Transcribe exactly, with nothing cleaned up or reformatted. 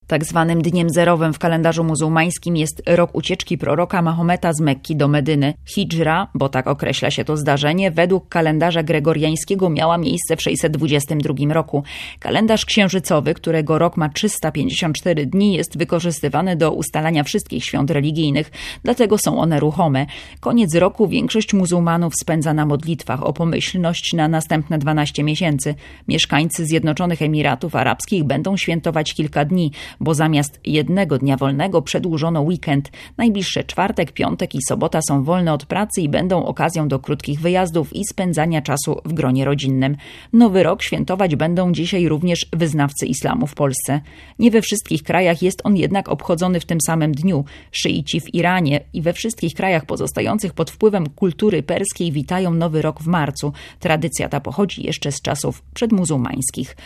Tak zwanym dniem zerowym w kalendarzu muzułmańskim jest rok ucieczki proroka Mahometa z Mekki do Medyny. Hidżra, bo tak określa się to zdarzenie, według kalendarza gregoriańskiego miała miejsce w sześćset dwudziestym drugim roku. Kalendarz księżycowy, którego rok ma trzysta pięćdziesiąt cztery dni, jest wykorzystywany do ustalania wszystkich świąt religijnych, dlatego są one ruchome. Koniec roku większość muzułmanów spędza na modlitwach o pomyślność na następne dwanaście miesięcy. Mieszkańcy Zjednoczonych Emiratów Arabskich będą świętować kilka dni, bo zamiast jednego dnia wolnego przedłużono weekend. Najbliższe czwartek, piątek i sobota są wolne od pracy i będą okazją do krótkich wyjazdów i spędzania czasu w gronie rodzinnym. Nowy rok świętować będą dzisiaj również wyznawcy islamu w Polsce. Nie we wszystkich krajach jest on jednak obchodzony w tym samym dniu. Szyici w Iranie i we wszystkich krajach pozostających pod wpływem kultury perskiej witają Nowy Rok w marcu. Tradycja ta pochodzi jeszcze z czasów przedmuzułmańskich.